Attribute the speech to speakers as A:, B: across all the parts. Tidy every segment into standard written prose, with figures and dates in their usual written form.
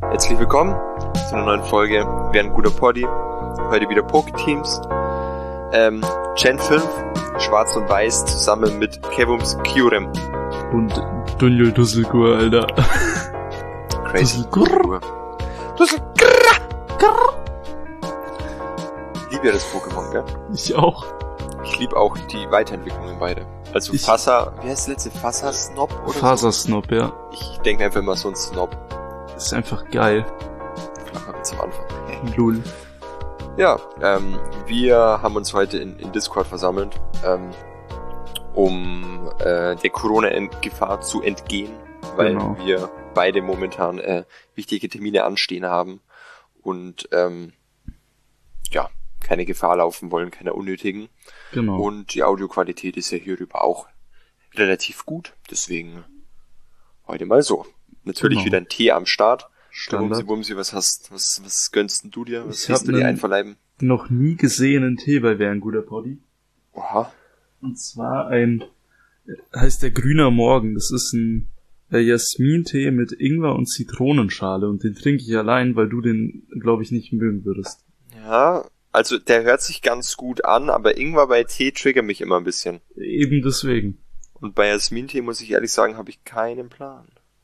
A: Herzlich willkommen zu einer neuen Folge Wer ein guter Poddy. Heute wieder Poketeams. Gen 5, Schwarz und Weiß, zusammen mit Kevums Kyurem.
B: Und Daniel Dusselgur, Alter.
A: Crazy.
B: Dusselgur.
A: Ich liebe ja das Pokémon, gell?
B: Ich auch.
A: Ich liebe auch die Weiterentwicklungen beide. Also wie heißt der letzte? Fasersnob oder
B: Fasersnob, ja.
A: Ich denke einfach immer so ein Snob.
B: Ist einfach geil.
A: Flacher Witz am Anfang.
B: Lul.
A: Ja, wir haben uns heute in Discord versammelt, um der Corona-Gefahr zu entgehen, weil wir beide momentan wichtige Termine anstehen haben und keine Gefahr laufen wollen, keine unnötigen.
B: Genau.
A: Und die Audioqualität ist ja hierüber auch relativ gut, deswegen heute mal so. Natürlich wieder ein Tee am Start. Wumsi, was gönnst denn du dir? Was willst du dir einverleiben?
B: Noch nie gesehenen Tee bei Wer ein guter Poddy.
A: Oha.
B: Und zwar heißt der Grüner Morgen. Das ist ein Jasmin-Tee mit Ingwer und Zitronenschale und den trinke ich allein, weil du den, glaube ich, nicht mögen würdest.
A: Ja, also der hört sich ganz gut an, aber Ingwer bei Tee triggert mich immer ein bisschen.
B: Eben deswegen.
A: Und bei Jasmin-Tee, muss ich ehrlich sagen, habe ich keinen Plan.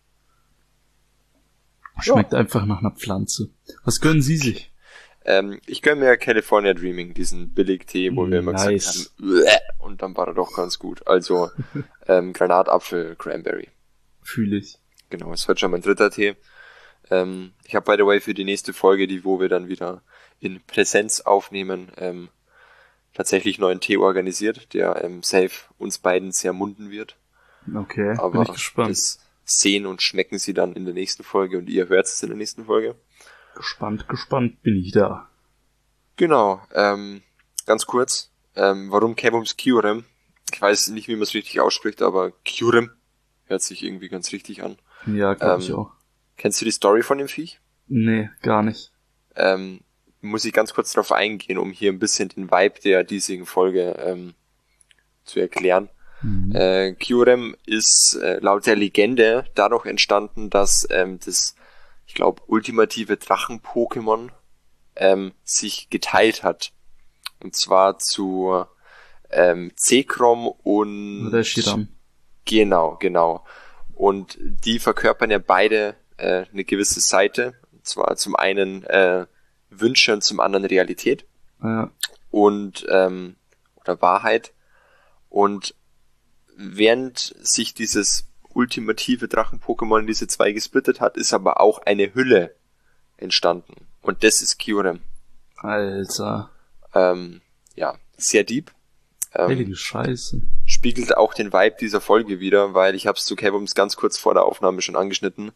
B: Schmeckt einfach nach einer Pflanze. Was gönnen Sie sich?
A: Ich gönne mir California Dreaming, diesen Billig-Tee, wo wir immer gesagt haben, und dann war er doch ganz gut. Also Granatapfel, Cranberry.
B: Fühle ich.
A: Genau, es wird schon mein dritter Tee. Ich habe, by the way, für die nächste Folge, wo wir dann wieder in Präsenz aufnehmen, tatsächlich neuen Tee organisiert, der safe uns beiden sehr munden wird.
B: Okay,
A: aber
B: bin ich gespannt.
A: Das sehen und schmecken sie dann in der nächsten Folge und ihr hört es in der nächsten Folge.
B: Gespannt bin ich da.
A: Genau, ganz kurz, warum Kevums Kyurem? Ich weiß nicht, wie man es richtig ausspricht, aber Kyurem hört sich irgendwie ganz richtig an.
B: Ja, glaube ich auch.
A: Kennst du die Story von dem Viech?
B: Nee, gar nicht.
A: Muss ich ganz kurz darauf eingehen, um hier ein bisschen den Vibe der diesjährigen Folge zu erklären. Kyurem ist laut der Legende dadurch entstanden, dass das, ich glaube, ultimative Drachen-Pokémon sich geteilt hat. Und zwar zu Zekrom und
B: Reshiram.
A: Genau. Und die verkörpern ja beide eine gewisse Seite. Und zwar zum einen Wünsche und zum anderen Realität.
B: Ja.
A: Und oder Wahrheit. Und während sich dieses ultimative Drachen-Pokémon in diese zwei gesplittet hat, ist aber auch eine Hülle entstanden. Und das ist Kyurem.
B: Alter.
A: Sehr deep.
B: Heilige Scheiße.
A: Spiegelt auch den Vibe dieser Folge wieder, weil ich habe es zu Kevums ganz kurz vor der Aufnahme schon angeschnitten.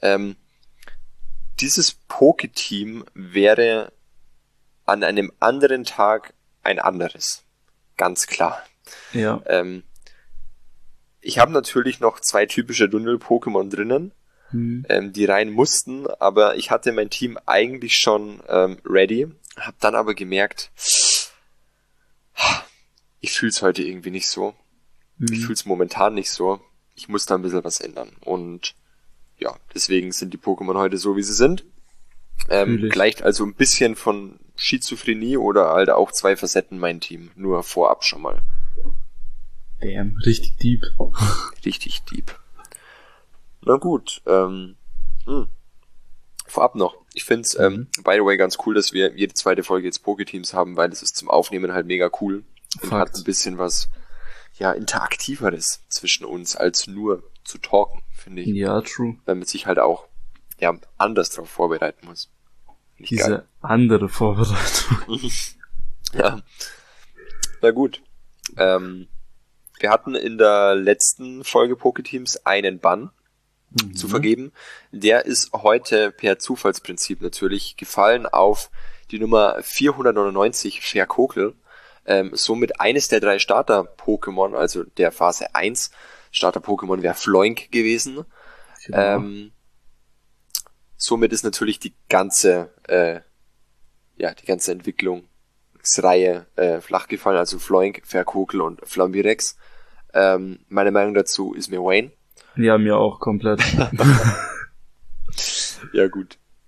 A: Dieses Poketeam wäre an einem anderen Tag ein anderes. Ganz klar.
B: Ja.
A: Ich habe natürlich noch zwei typische Dundel-Pokémon drinnen, die rein mussten, aber ich hatte mein Team eigentlich schon ready, habe dann aber gemerkt, ich fühl's heute irgendwie nicht so. Ich fühl's momentan nicht so. Ich muss da ein bisschen was ändern. Und ja, deswegen sind die Pokémon heute so, wie sie sind. Gleicht also ein bisschen von Schizophrenie oder halt auch zwei Facetten mein Team. Nur vorab schon mal.
B: Damn, richtig deep.
A: Richtig deep. Na gut, vorab noch. Ich find's, by the way, ganz cool, dass wir jede zweite Folge jetzt Poketeams haben, weil es ist zum Aufnehmen halt mega cool. Und hat ein bisschen was, interaktiveres zwischen uns, als nur zu talken, finde ich.
B: Ja, true.
A: Weil man sich halt auch, anders drauf vorbereiten muss.
B: Diese andere Vorbereitung.
A: Ja. Na gut. Wir hatten in der letzten Folge Poketeams einen Bann zu vergeben. Der ist heute per Zufallsprinzip natürlich gefallen auf die Nummer 499, Ferkokel. Somit eines der 3 Starter-Pokémon, also der Phase 1 Starter-Pokémon wäre Floink gewesen. Genau. Somit ist natürlich die ganze Entwicklungsreihe flach gefallen, also Floink, Ferkokel und Flambirex. Meine Meinung dazu ist mir Wayne.
B: Ja, mir auch komplett.
A: Ja gut.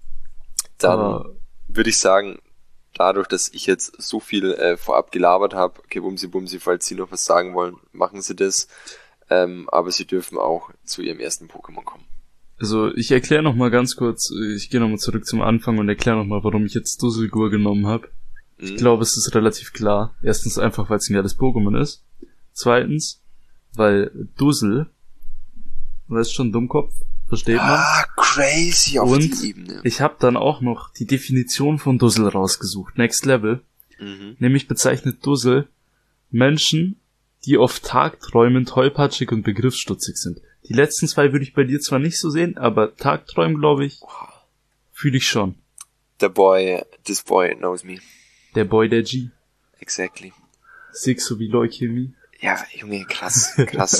A: Dann würde ich sagen, dadurch, dass ich jetzt so viel vorab gelabert habe, okay, Bumsi, falls Sie noch was sagen wollen, machen Sie das. Aber Sie dürfen auch zu Ihrem ersten Pokémon kommen.
B: Also ich erkläre nochmal ganz kurz, ich gehe nochmal zurück zum Anfang und erkläre nochmal, warum ich jetzt Dusselgur genommen habe. Ich glaube, es ist relativ klar. Erstens einfach, weil es ein geiles Pokémon ist. Zweitens, weil Dussel, weißt schon, Dummkopf, versteht man.
A: Ah, crazy auf
B: und
A: die Ebene.
B: Ich habe dann auch noch die Definition von Dussel rausgesucht, Next Level. Nämlich bezeichnet Dussel Menschen, die oft Tagträumen, tollpatschig und begriffsstutzig sind. Die letzten zwei würde ich bei dir zwar nicht so sehen, aber Tagträumen, glaube ich, fühle ich schon.
A: This boy knows me.
B: Der Boy, der G.
A: Exactly.
B: Sick so wie Leukämie.
A: Ja, Junge, krass.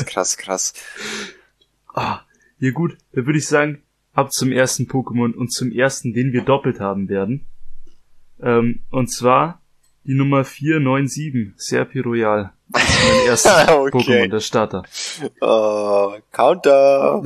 B: Ja gut, dann würde ich sagen, ab zum ersten Pokémon und zum ersten, den wir doppelt haben werden. Und zwar die Nummer 497, Serpy Royal. Das ist mein erstes
A: Okay.
B: Pokémon, der Starter.
A: Counter.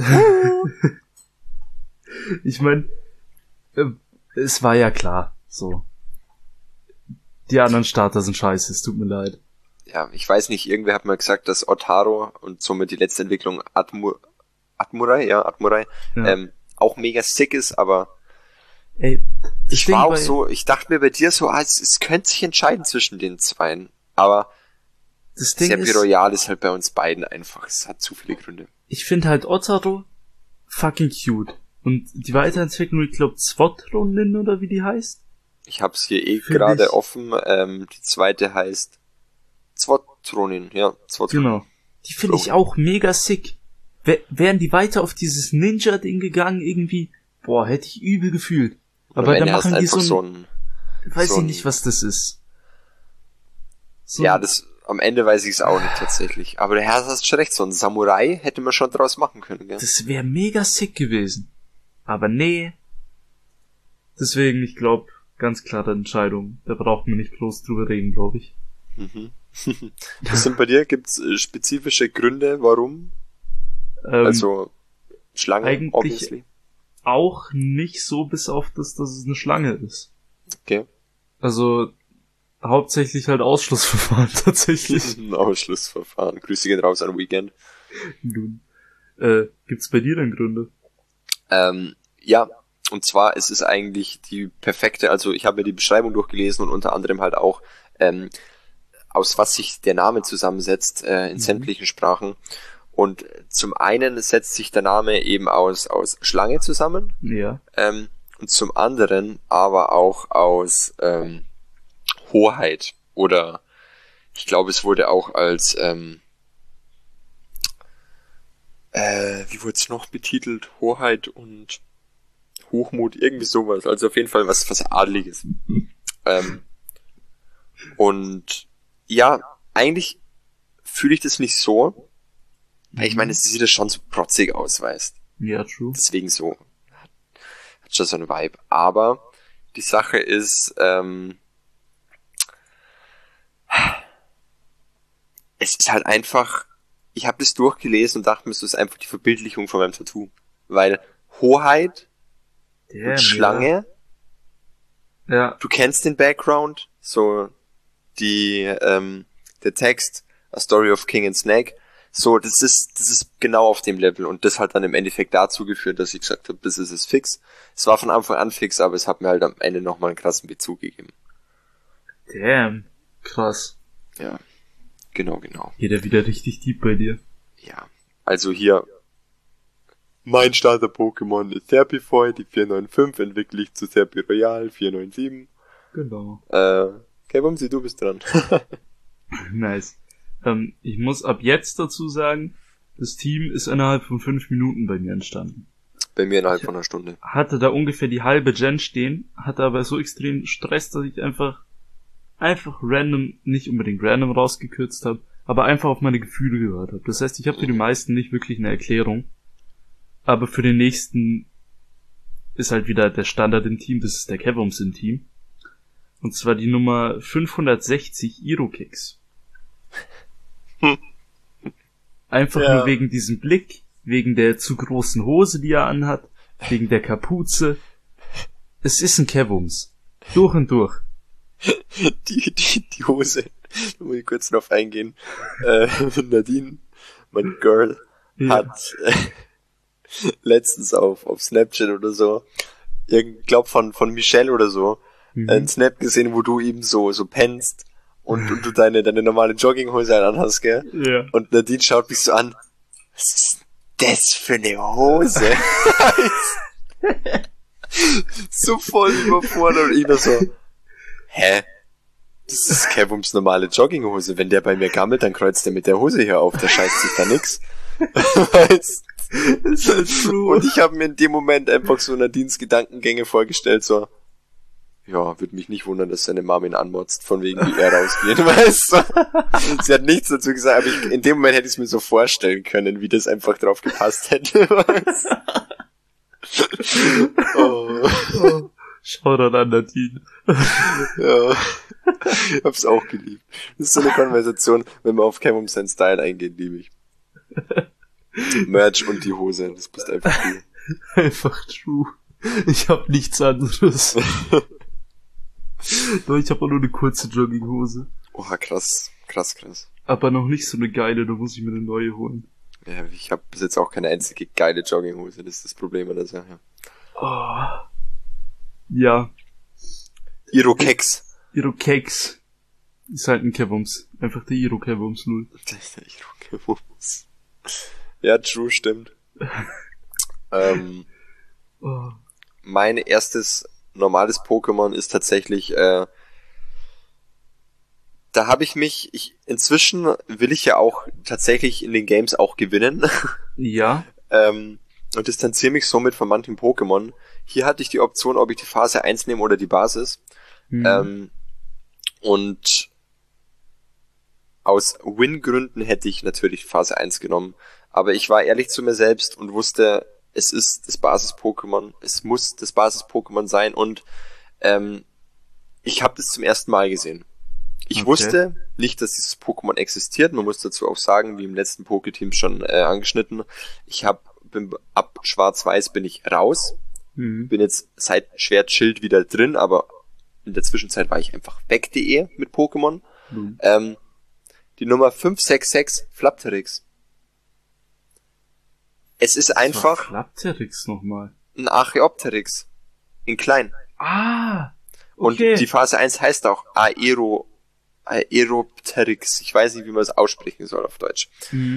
B: Ich meine, es war ja klar, so. Die anderen Starter sind scheiße, es tut mir leid.
A: Ja, ich weiß nicht, irgendwer hat mal gesagt, dass Otaro und somit die letzte Entwicklung Atmurai, auch mega sick ist, aber
B: Ey,
A: ich war auch so, ich dachte mir bei dir so, es könnte sich entscheiden zwischen den zweien, aber
B: das Ding
A: Serpy Royal ist halt bei uns beiden einfach, es hat zu viele Gründe.
B: Ich finde halt Otaro fucking cute. Und die Weiterentwicklung, ich glaube Zwotronin oder wie die heißt?
A: Ich hab's hier gerade offen, die zweite heißt Zwotronin, ja, Zwotronin.
B: Genau. Die finde ich auch mega sick. Wären die weiter auf dieses Ninja-Ding gegangen irgendwie, boah, hätte ich übel gefühlt. Aber dann machen die so ein weiß ich nicht, was das ist.
A: Ja, am Ende weiß ich es auch nicht tatsächlich. Aber der Herr hast schon recht, so ein Samurai hätte man schon draus machen können, gell?
B: Das wäre mega sick gewesen. Aber nee. Deswegen, ich glaube, ganz klare Entscheidung. Da braucht man nicht groß drüber reden, glaube ich.
A: Was sind bei dir? Gibt's spezifische Gründe, warum? Also Schlange,
B: eigentlich
A: obviously.
B: Auch nicht so, bis auf das, dass es eine Schlange ist.
A: Okay.
B: Also hauptsächlich halt Ausschlussverfahren tatsächlich.
A: Ein Ausschlussverfahren. Grüße gehen raus an Weekend.
B: Nun. Gibt's bei dir denn Gründe?
A: Ja, und zwar es ist eigentlich die perfekte, also ich habe mir die Beschreibung durchgelesen und unter anderem halt auch aus was sich der Name zusammensetzt in sämtlichen Sprachen. Und zum einen setzt sich der Name eben aus Schlange zusammen.
B: Ja.
A: Und zum anderen aber auch aus Hoheit. Oder ich glaube, es wurde auch als wie wurde es noch betitelt? Hoheit und Hochmut, irgendwie sowas. Also auf jeden Fall was Adliges. Und ja, eigentlich fühle ich das nicht so. Weil ich meine, es sieht ja schon so protzig aus, weißt.
B: Ja, true.
A: Deswegen so. Hat schon so einen Vibe. Aber die Sache ist, es ist halt einfach, ich habe das durchgelesen und dachte mir, es ist einfach die Verbildlichung von meinem Tattoo. Weil Hoheit und Schlange,
B: ja.
A: Du kennst den Background, so der Text, A Story of King and Snake, so, das ist genau auf dem Level und das hat dann im Endeffekt dazu geführt, dass ich gesagt habe, das ist es fix. Es war von Anfang an fix, aber es hat mir halt am Ende nochmal einen krassen Bezug gegeben.
B: Damn, krass.
A: Ja, genau.
B: Geht er wieder richtig deep bei dir?
A: Ja, also hier, mein Starter-Pokémon ist Serpifoy, die 495 entwickle ich zu Serpy Royal 497.
B: Genau.
A: Okay, Bumsi, du bist dran.
B: Nice. Ich muss ab jetzt dazu sagen, das Team ist innerhalb von 5 Minuten bei mir entstanden.
A: Bei mir innerhalb von einer Stunde.
B: Hatte da ungefähr die halbe Gen stehen, hatte aber so extrem Stress, dass ich einfach random, nicht unbedingt random rausgekürzt habe, aber einfach auf meine Gefühle gehört habe. Das heißt, ich habe für die meisten nicht wirklich eine Erklärung, aber für den nächsten ist halt wieder der Standard im Team, das ist der Kevums im Team. Und zwar die Nummer 560 Irokix. Einfach nur wegen diesem Blick, wegen der zu großen Hose, die er anhat, wegen der Kapuze. Es ist ein Kevums. Durch und durch.
A: Die Hose, da muss ich kurz drauf eingehen. Nadine, mein Girl, hat letztens auf Snapchat oder so, ich glaub von Michelle oder so, einen Snap gesehen, wo du eben so pennst und du deine normale Jogginghose anhast, gell?
B: Ja.
A: Und Nadine schaut mich so an, was ist das für eine Hose? So voll überfordert und ich nur so, hä? Das ist Kevums normale Jogginghose. Wenn der bei mir gammelt, dann kreuzt er mit der Hose hier auf, der scheißt sich da nix. Weißt?
B: Ist halt true.
A: Und ich habe mir in dem Moment einfach so Nadines Gedankengänge vorgestellt, so, ja, würde mich nicht wundern, dass seine Mama ihn anmotzt, von wegen wie er rausgeht, weißt du? Sie hat nichts dazu gesagt, aber in dem Moment hätte ich es mir so vorstellen können, wie das einfach drauf gepasst hätte, weißt du? Oh.
B: Shoutout an Nadine.
A: Ja, ich hab's auch geliebt. Das ist so eine Konversation, wenn man auf Kevum seinen Style eingeht, liebe ich. Merch und die Hose, das bist einfach du.
B: Einfach true. Ich hab nichts anderes. Doch, ich hab auch nur eine kurze Jogginghose.
A: Oha, krass.
B: Aber noch nicht so eine geile, da muss ich mir eine neue holen.
A: Ja, ich habe bis jetzt auch keine einzige geile Jogginghose, das ist das Problem an der Sache.
B: Oh. Ja.
A: Irokeks.
B: Irokeks. Ist halt ein Kevums. Einfach der Iro-Kevums 0.
A: Das ist der Iro-Kevums. Ja, true, stimmt.
B: Oh.
A: Mein erstes normales Pokémon ist tatsächlich, da habe ich mich, inzwischen will ich ja auch tatsächlich in den Games auch gewinnen.
B: Ja.
A: Und distanziere mich somit von manchen Pokémon. Hier hatte ich die Option, ob ich die Phase 1 nehme oder die Basis. Und aus Win-Gründen hätte ich natürlich Phase 1 genommen. Aber ich war ehrlich zu mir selbst und wusste, es ist das Basis-Pokémon. Es muss das Basis-Pokémon sein. Und ich habe das zum ersten Mal gesehen. Ich wusste nicht, dass dieses Pokémon existiert. Man muss dazu auch sagen, wie im letzten Pokéteam schon angeschnitten, ab Schwarz-Weiß bin ich raus. Bin jetzt seit Schwert-Schild wieder drin, aber in der Zwischenzeit war ich einfach weg.de mit Pokémon. Die Nummer 566, Flapterix. Es ist einfach
B: Flapterix nochmal.
A: Ein Archaeopteryx. In klein.
B: Ah!
A: Okay. Und die Phase 1 heißt auch Aeropteryx. Ich weiß nicht, wie man es aussprechen soll auf Deutsch.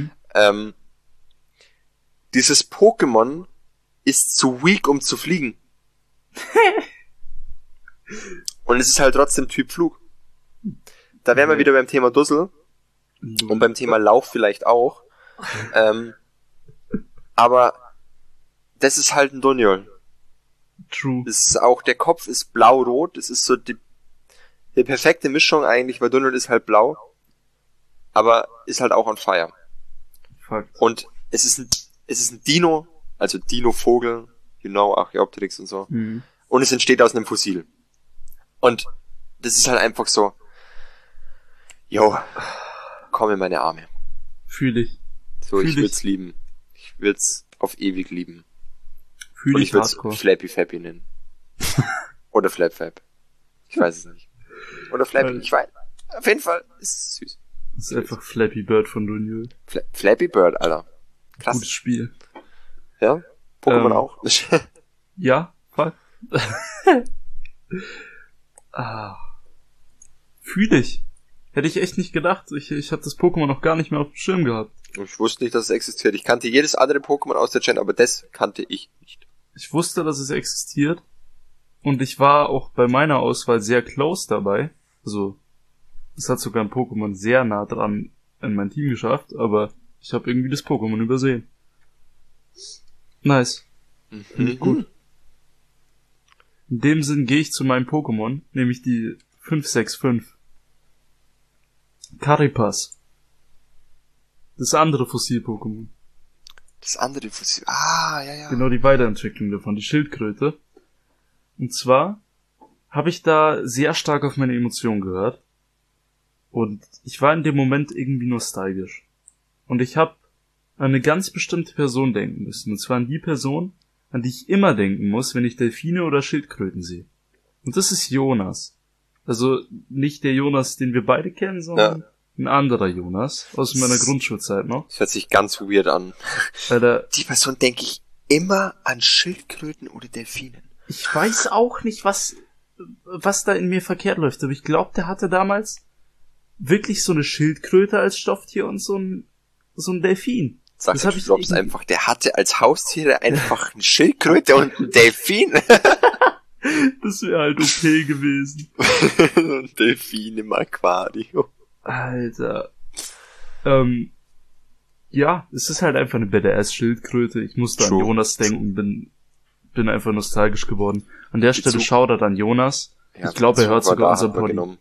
A: Dieses Pokémon ist zu weak, um zu fliegen. Und es ist halt trotzdem Typ Flug. Da wären wir wieder beim Thema Dussel. Und beim Thema Lauf vielleicht auch. Aber das ist halt ein Dunjol.
B: True.
A: Das ist auch, der Kopf ist blau-rot. Das ist so die perfekte Mischung eigentlich, weil Dunjol ist halt blau. Aber ist halt auch on fire.
B: Fuck.
A: Und es ist ein Dino, also Dino-Vogel, Archaeopteryx und so. Und es entsteht aus einem Fossil. Und das ist halt einfach so, yo, komm in meine Arme.
B: Fühl ich.
A: So, ich würd's lieben. Ich würd's auf ewig lieben.
B: Fühl
A: und
B: ich
A: ich würd's
B: hardcore.
A: Flappy Fappy nennen. Oder Flap Fap. Ich weiß es nicht. Oder Flappy, ich weiß. Auf jeden Fall ist es süß.
B: Das ist einfach Flappy Bird von Dunjul.
A: Flappy Bird, Alter. Krass.
B: Gutes Spiel.
A: Ja? Pokémon auch.
B: Ja, voll. Fühl ich. Hätte ich echt nicht gedacht. Ich habe das Pokémon noch gar nicht mehr auf dem Schirm gehabt.
A: Ich wusste nicht, dass es existiert. Ich kannte jedes andere Pokémon aus der Gen, aber das kannte ich nicht.
B: Ich wusste, dass es existiert. Und ich war auch bei meiner Auswahl sehr close dabei. Also, es hat sogar ein Pokémon sehr nah dran in mein Team geschafft, aber ich habe irgendwie das Pokémon übersehen. Nice. Finde ich gut. In dem Sinn gehe ich zu meinem Pokémon, nämlich die 565. Caripas. Das andere Fossil-Pokémon.
A: Das andere Fossil. Ja.
B: Genau, die Weiterentwicklung davon, die Schildkröte. Und zwar habe ich da sehr stark auf meine Emotionen gehört. Und ich war in dem Moment irgendwie nostalgisch. Und ich habe an eine ganz bestimmte Person denken müssen. Und zwar an die Person, an die ich immer denken muss, wenn ich Delfine oder Schildkröten sehe. Und das ist Jonas. Also nicht der Jonas, den wir beide kennen, sondern ein anderer Jonas aus meiner Grundschulzeit noch.
A: Das hört sich ganz weird an.
B: Alter,
A: Die Person denke ich immer an Schildkröten oder Delfinen.
B: ich weiß auch nicht, was da in mir verkehrt läuft, aber ich glaube, der hatte damals wirklich so eine Schildkröte als Stofftier und so ein Delfin.
A: Sag
B: Das
A: du,
B: hab ich
A: glaubst
B: irgendwie-
A: einfach, der hatte als Haustiere einfach eine Schildkröte und einen Delfin.
B: Das wäre halt okay gewesen.
A: Ein Delfin im Aquarium.
B: Alter. Ja, es ist halt einfach eine BDS-Schildkröte. Ich musste an
A: True.
B: Jonas denken, bin einfach nostalgisch geworden. An der Stelle
A: Bezug-
B: Shoutout an Jonas.
A: Ja,
B: Ich glaube, er hört
A: Bezug war
B: sogar
A: da,
B: unser
A: hat man
B: Poddy.
A: genommen.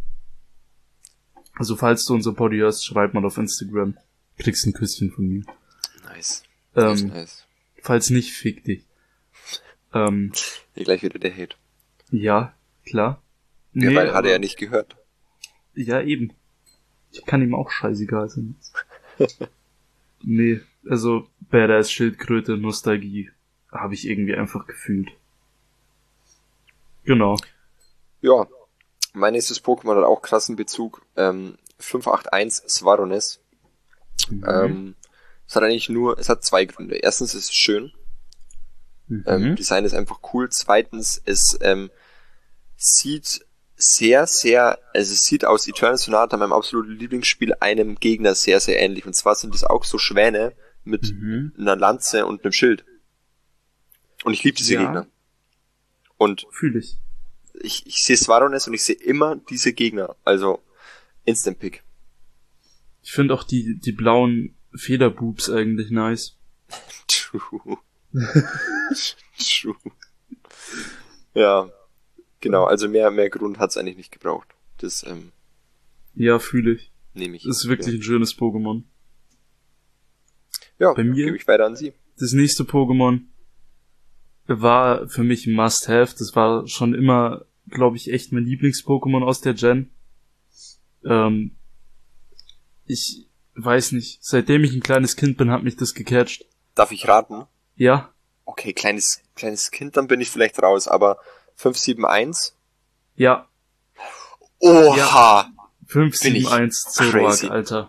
B: Also falls du unser Poddy hörst, schreib mal auf Instagram. Kriegst ein Küsschen von mir.
A: Nice. Das ist
B: Ähm,
A: nice.
B: falls nicht, fick dich.
A: Hier gleich wieder der Hate.
B: Ja, klar.
A: Ja, weil hat
B: aber-
A: er ja nicht gehört.
B: Ja, eben. Ich kann ihm auch scheißegal sein. Nee, also Badass Schildkröte, Nostalgie habe ich irgendwie einfach gefühlt. Genau.
A: Ja. Mein nächstes Pokémon hat auch krassen Bezug. 581 Svarones. Es hat zwei Gründe. Erstens ist es schön. Design ist einfach cool. Zweitens, es sieht es sieht aus Eternal Sonata, meinem absoluten Lieblingsspiel, einem Gegner sehr, sehr ähnlich. Und zwar sind es auch so Schwäne mit einer Lanze und einem Schild. Und ich liebe diese
B: Ja.
A: Gegner. Und
B: Fühl ich.
A: ich sehe Svarones und ich sehe immer diese Gegner. Also Instant Pick.
B: Ich finde auch die blauen Federboobs eigentlich nice.
A: True. True. Ja, genau. Also mehr Grund hat's eigentlich nicht gebraucht. Das
B: Ja, fühle ich.
A: nehme ich.
B: Das ist wirklich ein schönes Pokémon.
A: Ja,
B: bei mir-
A: gebe ich weiter an Sie.
B: Das nächste Pokémon war für mich ein Must-Have. Das war schon immer, glaube ich, echt mein Lieblings-Pokémon aus der Gen. Ich weiß nicht. Seitdem ich ein kleines Kind bin, hat mich das gecatcht.
A: Darf ich raten?
B: Ja,
A: Okay, kleines Kind, dann bin ich vielleicht raus, aber 571?
B: ja.
A: Oha!
B: 571 Zoroark,
A: crazy.
B: Alter.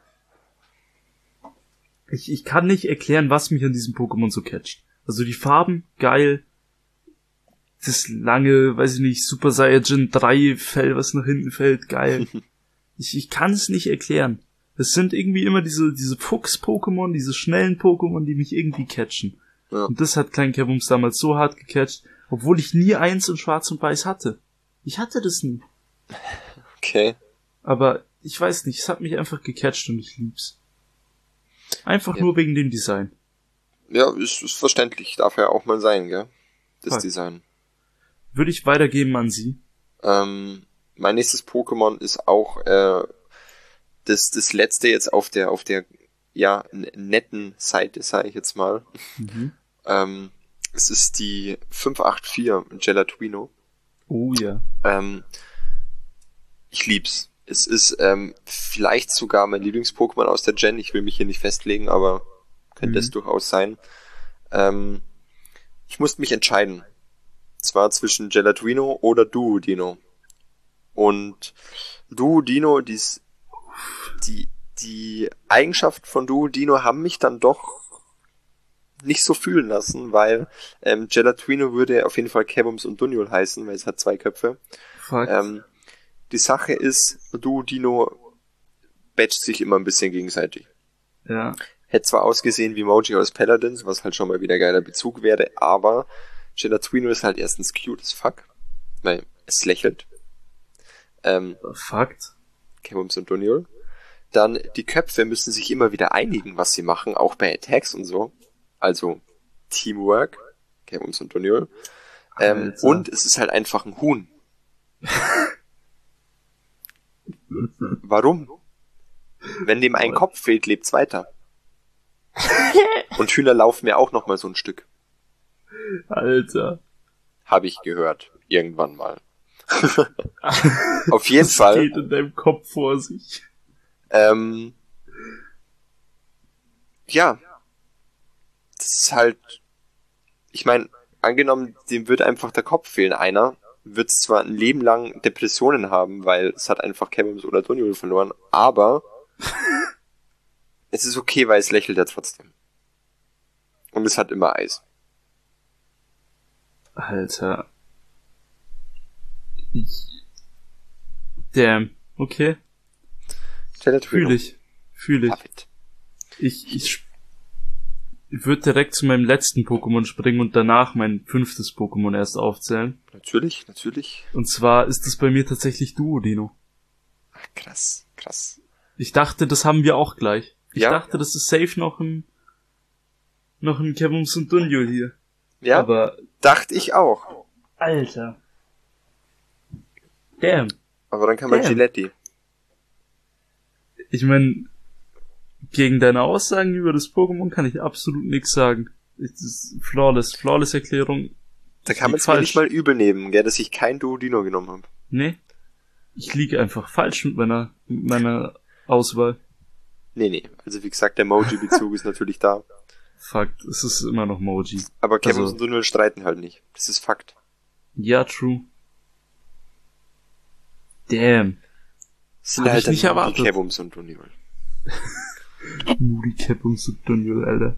B: Ich kann nicht erklären, was mich an diesem Pokémon so catcht. Also die Farben, geil. Das lange, weiß ich nicht, Super Saiyajin 3 Fell, was nach hinten fällt, geil. Ich kann es nicht erklären. Es sind irgendwie immer diese Fuchs-Pokémon, diese schnellen Pokémon, die mich irgendwie catchen.
A: Ja.
B: Und das hat Klein Kerbums damals so hart gecatcht, obwohl ich nie eins in Schwarz und Weiß hatte. Ich hatte das nie.
A: Okay.
B: Aber ich weiß nicht, es hat mich einfach gecatcht und ich lieb's. Einfach
A: Ja.
B: nur wegen dem Design.
A: Ja, ist verständlich. Darf ja auch mal sein, gell? Das
B: Voll.
A: Design.
B: Würde ich weitergeben an Sie.
A: Mein nächstes Pokémon ist auch das letzte jetzt auf der ja netten Seite, sage ich jetzt mal. Es ist die 584 Geladuino.
B: Oh ja.
A: Ich lieb's. Es ist vielleicht sogar mein Lieblings-Pokémon aus der Gen. Ich will mich hier nicht festlegen, aber könnte es durchaus sein. Ich musste mich entscheiden. Zwar zwischen Geladuino oder Duodino. Und Duodino, die Eigenschaften von Duodino haben mich dann doch nicht so fühlen lassen, weil Geladuino würde auf jeden Fall Kebums und Dunjul heißen, weil es hat 2 Köpfe.
B: Fuck.
A: Die Sache ist, Duodino batcht sich immer ein bisschen gegenseitig.
B: Ja.
A: Hätte zwar ausgesehen wie Moji aus Paladins, was halt schon mal wieder geiler Bezug wäre, aber Geladuino ist halt erstens cute as fuck, weil es lächelt.
B: Fakt.
A: Kebums und Dunjul. Dann, die Köpfe müssen sich immer wieder einigen, was sie machen, auch bei Attacks und so. Also, Teamwork. Kebums und Dunjul.
B: Alter.
A: Und es ist halt einfach ein Huhn. Warum? Wenn dem ein Kopf fehlt, lebt's weiter. Und Hühner laufen ja auch noch mal so ein Stück.
B: Alter.
A: Habe ich gehört. Irgendwann mal. Auf jeden
B: Das
A: Fall.
B: geht in deinem Kopf vor sich.
A: Ja. Das ist halt ich meine, angenommen, dem wird einfach der Kopf fehlen. Einer wird zwar ein Leben lang Depressionen haben, weil es hat einfach Kevums oder Doniol verloren, aber es ist okay, weil es lächelt er trotzdem. Und es hat immer Eis.
B: Alter. Damn. Okay. Fühl ich. Ich würde direkt zu meinem letzten Pokémon springen und danach mein 5. Pokémon erst aufzählen.
A: Natürlich.
B: Und zwar ist es bei mir tatsächlich Duodino.
A: Ach, krass.
B: Ich dachte, das haben wir auch gleich. Ich
A: Ja.
B: dachte, das ist safe noch ein Kevums und Doniol hier.
A: Ja,
B: Aber,
A: dachte ich auch.
B: Alter. Damn.
A: Aber dann kann man
B: Damn.
A: Giletti.
B: Ich mein, gegen deine Aussagen über das Pokémon kann ich absolut nichts sagen. Es ist flawless Erklärung.
A: Da kann man es mir nicht mal übel nehmen, gell, dass ich kein Duodino genommen habe.
B: Nee. Ich liege einfach falsch mit meiner Auswahl.
A: Nee. Also wie gesagt, der Moji-Bezug ist natürlich da.
B: Fakt, es ist immer noch Moji.
A: Aber Kevums
B: Also-
A: und Doniol streiten halt nicht. Das ist Fakt.
B: Ja, true. Damn.
A: Das sind
B: Hab
A: halt
B: ich
A: dann
B: nicht erwartet.
A: Kevums und Doniol.
B: Moody Kevums und Doniol, Alter.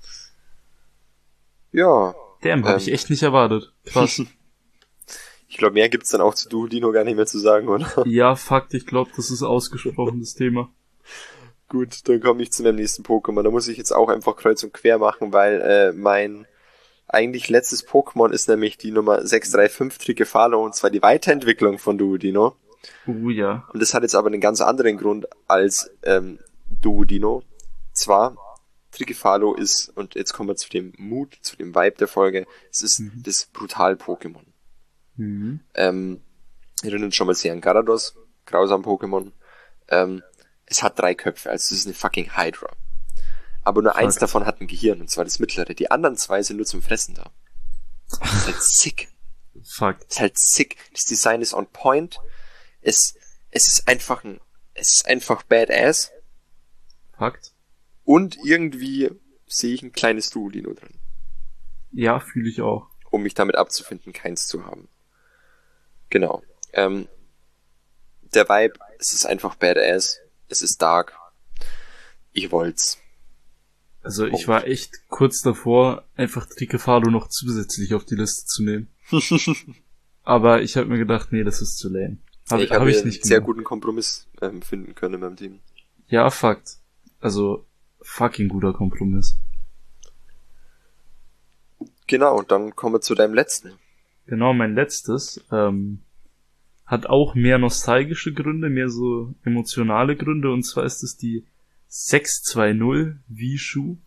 A: Ja.
B: Damn, hab ich echt nicht erwartet. Krass.
A: Ich glaube, mehr gibt's dann auch zu Duodino gar nicht mehr zu sagen, oder?
B: Ja, Fakt, ich glaube, das ist ausgesprochen das Thema.
A: Gut, dann komme ich zu meinem nächsten Pokémon. Da muss ich jetzt auch einfach kreuz und quer machen, weil mein eigentlich letztes Pokémon ist nämlich die Nummer 635 Trigefalo, und zwar die Weiterentwicklung von Duodino.
B: Ja.
A: Und das hat jetzt aber einen ganz anderen Grund als Duodino. Zwar, Trigefalo ist, und jetzt kommen wir zu dem Mut, zu dem Vibe der Folge, es ist das Brutal-Pokémon.
B: Mhm.
A: Erinnert schon mal sehr an Gyarados, grausam Pokémon. Es hat 3 Köpfe, also es ist eine fucking Hydra. Aber nur eins davon hat ein Gehirn, und zwar das mittlere. Die anderen 2 sind nur zum Fressen da. Das ist halt sick.
B: Fakt.
A: Das ist halt sick. Das Design ist on point. Es ist einfach badass.
B: Fakt.
A: Und irgendwie sehe ich ein kleines Duodino drin.
B: Ja, fühle ich auch.
A: Um mich damit abzufinden, keins zu haben. Genau. Der Vibe, es ist einfach badass. Es ist dark. Ich wollt's.
B: Also ich war echt kurz davor, einfach Trigefalo noch zusätzlich auf die Liste zu nehmen. Aber ich habe mir gedacht, nee, das ist zu lame.
A: Ich habe einen sehr guten Kompromiss finden können in meinem Team.
B: Ja, Fakt. Also fucking guter Kompromiss.
A: Genau, und dann kommen wir zu deinem letzten.
B: Genau, mein letztes hat auch mehr nostalgische Gründe, mehr so emotionale Gründe, und zwar ist es die 620 Vishu.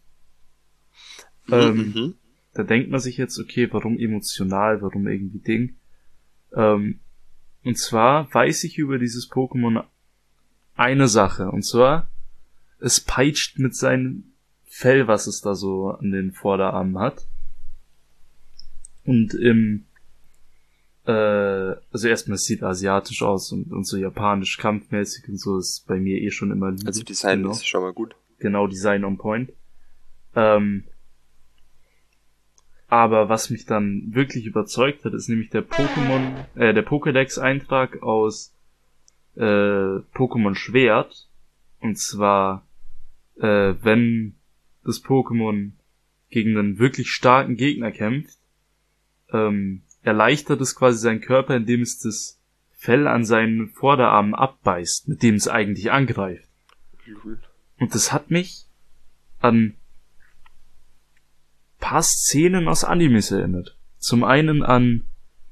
B: Da denkt man sich jetzt, okay, warum emotional, warum irgendwie Ding. Und zwar weiß ich über dieses Pokémon eine Sache, und zwar, es peitscht mit seinem Fell, was es da so an den Vorderarmen hat. Und also erstmal, es sieht asiatisch aus und so japanisch kampfmäßig und so, ist bei mir eh schon immer lieb.
A: Also Design ist schon mal gut.
B: Genau, Design on point. Aber was mich dann wirklich überzeugt hat, ist nämlich der Pokédex-Eintrag aus Pokémon Schwert. Und zwar, wenn das Pokémon gegen einen wirklich starken Gegner kämpft, erleichtert es quasi seinen Körper, indem es das Fell an seinen Vorderarmen abbeißt, mit dem es eigentlich angreift. Und das hat mich an paar Szenen aus Animes erinnert. Zum einen an,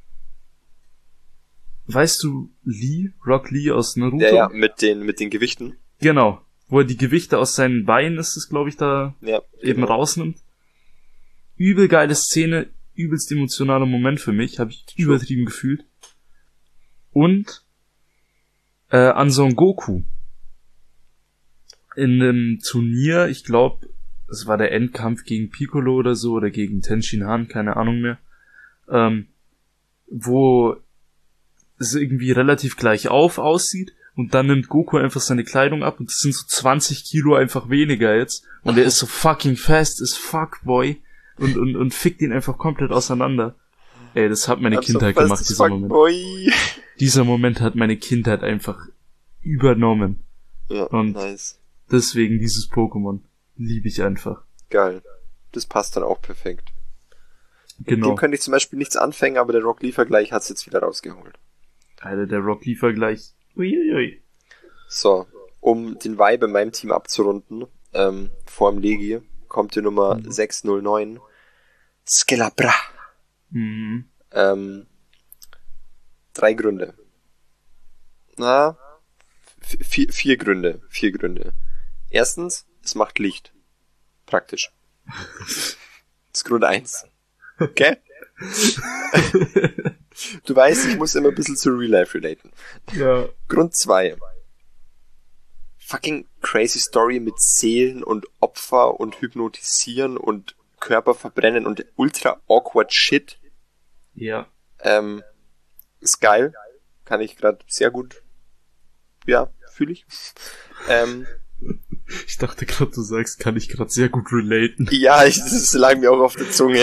B: weißt du, Rock Lee aus Naruto?
A: Ja, mit den Gewichten.
B: Genau, wo er die Gewichte aus seinen Beinen, ist es, glaube ich, da eben rausnimmt. Übel geile Szene, übelst emotionaler Moment für mich, habe ich übertrieben gefühlt. Und an Son Goku. In einem Turnier, ich glaube, es war der Endkampf gegen Piccolo oder so, oder gegen Tenshin Han, keine Ahnung mehr, wo es irgendwie relativ gleich aussieht, und dann nimmt Goku einfach seine Kleidung ab, und es sind so 20 Kilo einfach weniger jetzt, und er ist so fucking fast as fuck, boy, und fickt ihn einfach komplett auseinander. Ey, das hat meine Kindheit gemacht, dieser Moment.
A: Boy.
B: Dieser Moment hat meine Kindheit einfach übernommen.
A: Ja,
B: und
A: nice.
B: Deswegen dieses Pokémon liebe ich einfach.
A: Geil. Das passt dann auch perfekt.
B: Genau.
A: Mit dem könnte ich zum Beispiel nichts anfangen, aber der Rock Lee-Vergleich hat's jetzt wieder rausgeholt.
B: Alter, der Rock Lee-Vergleich. Uiuiui.
A: So, um den Vibe in meinem Team abzurunden, vor dem Legi kommt die Nummer 609. Skelabra.
B: Mhm.
A: 3 Gründe. Na, 4 Gründe. 4 Gründe. Erstens, es macht Licht. Praktisch. Das ist Grund 1. Okay? Du weißt, ich muss immer ein bisschen zu Real Life relaten.
B: Ja.
A: Grund 2. Fucking crazy Story mit Seelen und Opfer und Hypnotisieren und Körper verbrennen und ultra awkward Shit.
B: Ja.
A: Ist geil. Kann ich gerade sehr gut. Ja, fühle ich.
B: Ich dachte gerade, du sagst, kann ich gerade sehr gut relaten.
A: Ja, das lag mir auch auf der Zunge.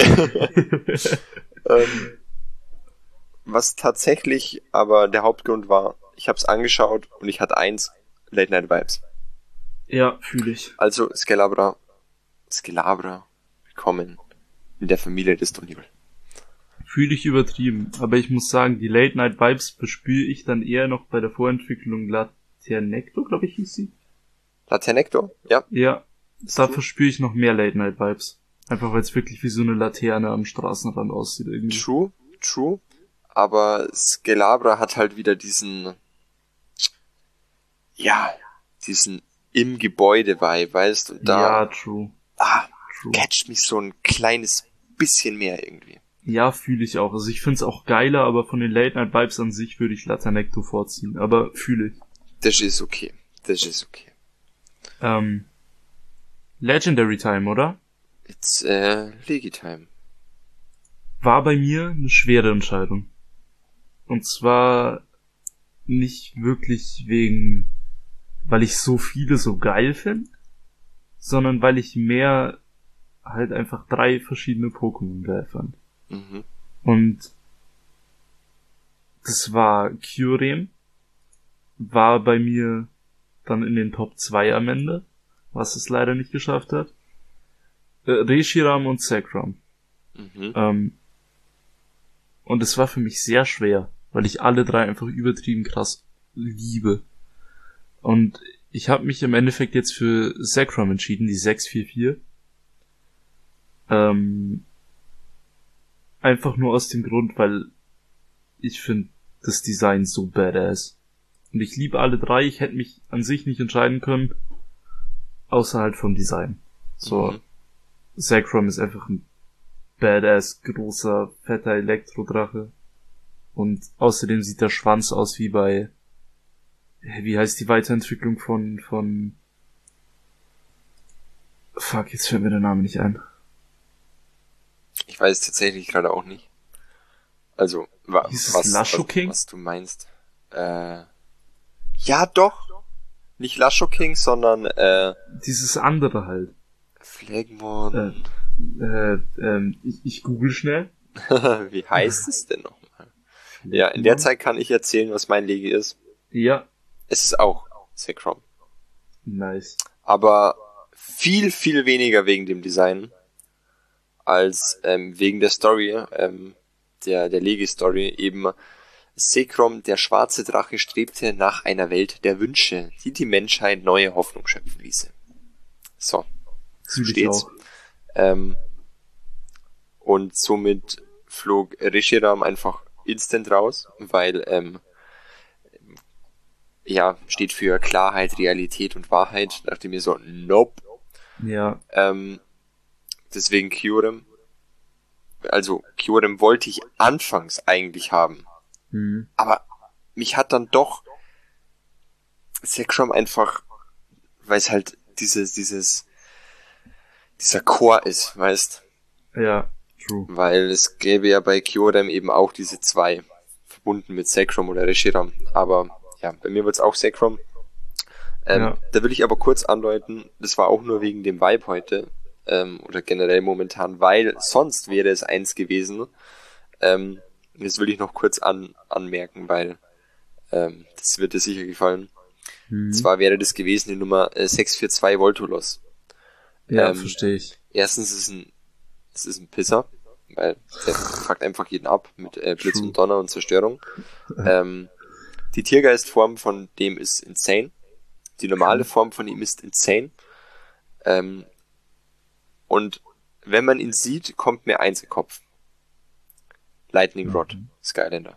A: Was tatsächlich aber der Hauptgrund war, ich habe es angeschaut und ich hatte Late Night Vibes.
B: Ja, fühle ich.
A: Also Skelabra, willkommen in der Familie des Donibel.
B: Fühle ich übertrieben, aber ich muss sagen, die Late Night Vibes verspüre ich dann eher noch bei der Vorentwicklung Laternecto, glaube ich, hieß sie.
A: Laternecto? Ja.
B: Ja, da verspüre ich noch mehr Late Night Vibes. Einfach weil es wirklich wie so eine Laterne am Straßenrand aussieht irgendwie.
A: True. Aber Skelabra hat halt wieder diesen im Gebäude-Vibe, weißt du?
B: Ja, true.
A: Catcht mich so ein kleines bisschen mehr irgendwie.
B: Ja, fühle ich auch. Also ich find's auch geiler, aber von den Late Night Vibes an sich würde ich Laternecto vorziehen. Aber fühle ich.
A: Das ist okay.
B: Legendary Time, oder?
A: It's Legi Time.
B: War bei mir eine schwere Entscheidung. Und zwar nicht wirklich weil ich so viele so geil finde, sondern weil ich mehr halt einfach 3 verschiedene Pokémon geil fand.
A: Mhm.
B: Und das war Kyurem, war bei mir dann in den Top 2 am Ende, was es leider nicht geschafft hat. Reshiram und Zekrom.
A: Mhm.
B: Und es war für mich sehr schwer, weil ich alle 3 einfach übertrieben krass liebe. Und ich habe mich im Endeffekt jetzt für Zekrom entschieden, die 644. Einfach nur aus dem Grund, weil ich finde das Design so badass. Und ich liebe alle 3, ich hätte mich an sich nicht entscheiden können, außer halt vom Design. So, Zekrom ist einfach ein badass, großer, fetter Elektrodrache. Und außerdem sieht der Schwanz aus wie bei, wie heißt die Weiterentwicklung von fuck, jetzt fällt mir der Name nicht ein.
A: Ich weiß es tatsächlich gerade auch nicht. Also,
B: was
A: du meinst. Ja, doch. Nicht Lasho King, sondern
B: dieses andere halt.
A: Phlegmon.
B: Ich google schnell.
A: Wie heißt es denn nochmal? Ja, in der Zeit kann ich erzählen, was mein Legi ist.
B: Ja.
A: Es ist auch Zekrom.
B: Nice.
A: Aber viel, viel weniger wegen dem Design als wegen der Story, der Legi-Story. Eben Zekrom, der schwarze Drache, strebte nach einer Welt der Wünsche, die die Menschheit neue Hoffnung schöpfen ließe. So steht's. Und somit flog Reshiram einfach instant raus, weil steht für Klarheit, Realität und Wahrheit. Da dachte ich mir so, nope.
B: Ja.
A: Deswegen Kyurem. Also Kyurem wollte ich anfangs eigentlich haben.
B: Mhm.
A: Aber mich hat dann doch Zekrom einfach, weil es halt dieser Chor ist, weißt?
B: Ja, true.
A: Weil es gäbe ja bei Kyurem eben auch diese 2, verbunden mit Zekrom oder Reshiram. Aber ja, bei mir wird's auch Zekrom. Da will ich aber kurz andeuten, das war auch nur wegen dem Vibe heute. oder generell momentan, weil sonst wäre es 1 gewesen. Das will ich noch kurz anmerken, weil das wird dir sicher gefallen. Zwar wäre das gewesen die Nummer 642 Voltolos.
B: Ja, verstehe ich.
A: Erstens es ist ein Pisser, weil der fuckt einfach jeden ab mit Blitz und Donner und Zerstörung. Die Tiergeistform von dem ist insane. Die normale Form von ihm ist insane. Und wenn man ihn sieht, kommt mir eins in den Kopf. Lightning Rod, Skylander.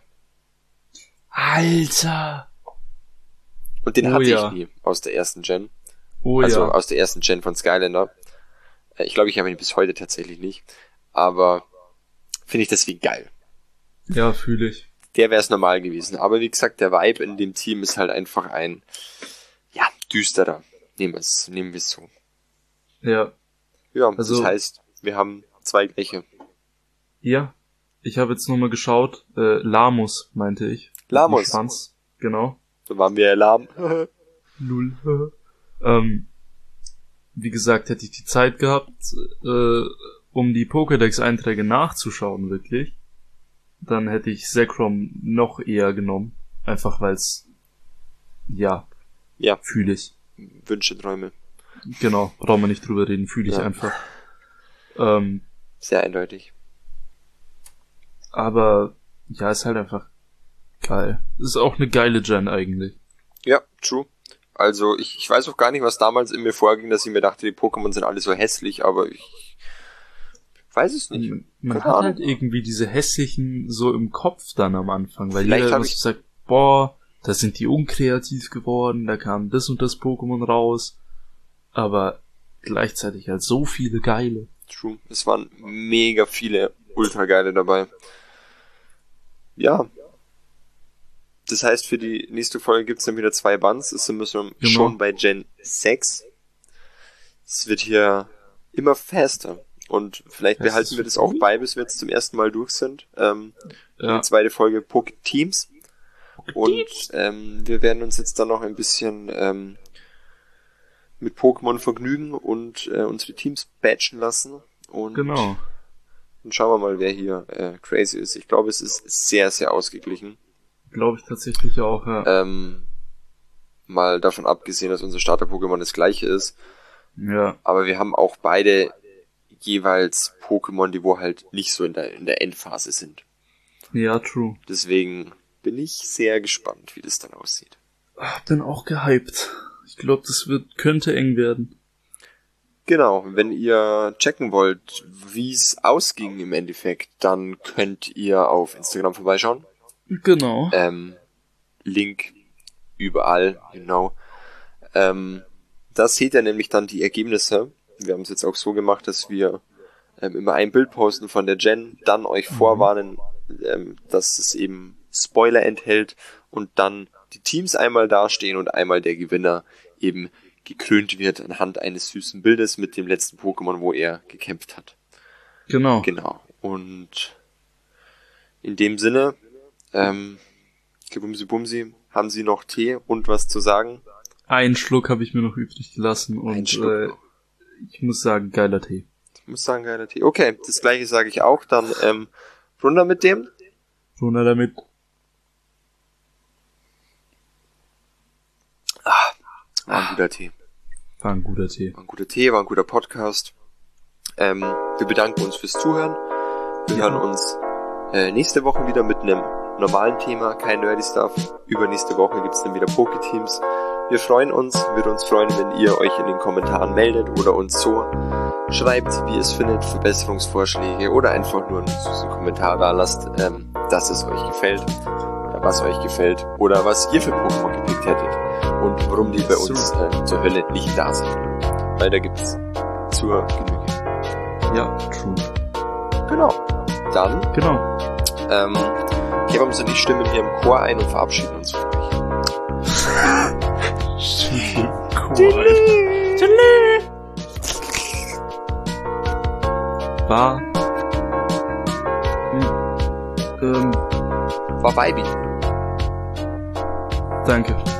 B: Alter!
A: Und den hatte ich nie aus der ersten Gen. Aus der ersten Gen von Skylander. Ich glaube, ich habe ihn bis heute tatsächlich nicht. Aber finde ich deswegen geil.
B: Ja, fühle ich.
A: Der wäre es normal gewesen. Aber wie gesagt, der Vibe in dem Team ist halt einfach ein, düsterer. Nehmen wir es so.
B: Ja.
A: Ja, also, das heißt, wir haben 2 gleiche.
B: Ja. Ich habe jetzt nochmal geschaut. Lamus, meinte ich.
A: Lamus.
B: Schwanz, genau.
A: So waren wir ja lahm.
B: Null. Wie gesagt, hätte ich die Zeit gehabt, um die Pokédex-Einträge nachzuschauen, wirklich, dann hätte ich Zekrom noch eher genommen. Einfach weil's, fühle ich.
A: Wünsche, Träume.
B: Genau, brauchen wir nicht drüber reden, fühle ich einfach.
A: Sehr eindeutig.
B: Aber, ist halt einfach geil. Ist auch eine geile Gen eigentlich.
A: Ja, true. Also ich weiß auch gar nicht, was damals in mir vorging, dass ich mir dachte, die Pokémon sind alle so hässlich, aber ich weiß es nicht.
B: Man hat halt irgendwie diese hässlichen so im Kopf dann am Anfang, weil
A: vielleicht
B: jeder immer so sagt, da sind die unkreativ geworden, da kam das und das Pokémon raus, aber gleichzeitig halt so viele geile.
A: True, es waren mega viele ultra geile dabei. Ja. Das heißt, für die nächste Folge gibt's dann wieder 2 Bands. Das sind wir schon bei Gen 6. Es wird hier immer faster. Und vielleicht behalten wir das auch bei, bis wir jetzt zum ersten Mal durch sind. Die zweite Folge Poké-Teams. Und wir werden uns jetzt dann noch ein bisschen mit Pokémon vergnügen und unsere Teams batchen lassen. Und
B: genau.
A: Dann schauen wir mal, wer hier crazy ist. Ich glaube, es ist sehr, sehr ausgeglichen.
B: Glaube ich tatsächlich auch, ja.
A: Mal davon abgesehen, dass unser Starter-Pokémon das gleiche ist.
B: Ja.
A: Aber wir haben auch beide jeweils Pokémon, die wo halt nicht so in der Endphase sind.
B: Ja, true.
A: Deswegen bin ich sehr gespannt, wie das dann aussieht.
B: Bin auch gehypt. Ich glaube, das könnte eng werden.
A: Genau, wenn ihr checken wollt, wie es ausging im Endeffekt, dann könnt ihr auf Instagram vorbeischauen.
B: Genau.
A: Link überall, genau. Da seht ihr nämlich dann die Ergebnisse. Wir haben es jetzt auch so gemacht, dass wir immer ein Bild posten von der Gen, dann euch vorwarnen, dass es eben Spoiler enthält und dann die Teams einmal dastehen und einmal der Gewinner eben gekrönt wird anhand eines süßen Bildes mit dem letzten Pokémon, wo er gekämpft hat.
B: Genau.
A: Genau. Und in dem Sinne, Gebumsi Bumsi, haben Sie noch Tee und was zu sagen?
B: Einen Schluck habe ich mir noch übrig gelassen und ich muss sagen, geiler Tee.
A: Okay, das gleiche sage ich auch. Dann runter mit dem.
B: Runter damit.
A: War ein guter Tee.
B: War ein guter Tee.
A: War ein guter Podcast. Wir bedanken uns fürs Zuhören. Wir hören uns nächste Woche wieder mit einem normalen Thema, kein Nerdy Stuff. Übernächste Woche gibt's dann wieder Poké-Teams. Wir freuen uns, würde uns freuen, wenn ihr euch in den Kommentaren meldet oder uns so schreibt, wie ihr es findet, Verbesserungsvorschläge oder einfach nur einen süßen Kommentar da lasst, dass es euch gefällt oder was euch gefällt oder was ihr für Pokémon gepickt hättet und warum die bei uns zur Hölle nicht da sind. Weil da gibt's zur Genüge.
B: Ja, true.
A: Genau. Dann geben wir uns die Stimmen hier im Chor ein und verabschieden uns von euch.
B: War
A: Baby.
B: Danke.